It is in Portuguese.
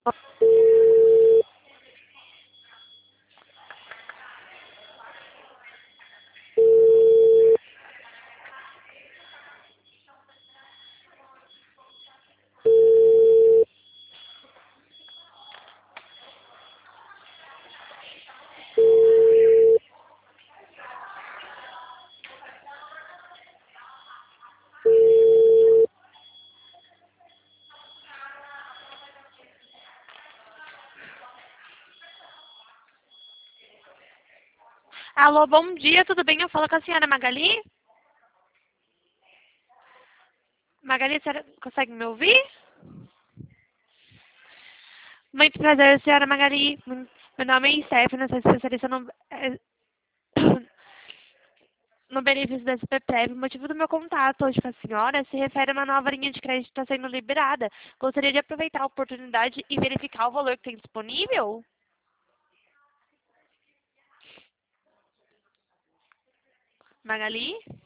Alô, bom dia, tudo bem? Eu falo com a senhora Magali? Magali, a senhora consegue me ouvir? Muito prazer, senhora Magali. Meu nome é Stephanie, sou especialista no benefício da SPPF. O motivo do meu contato hoje com a senhora se refere a uma nova linha de crédito que está sendo liberada. Gostaria de aproveitar a oportunidade e verificar o valor que tem disponível? Magali?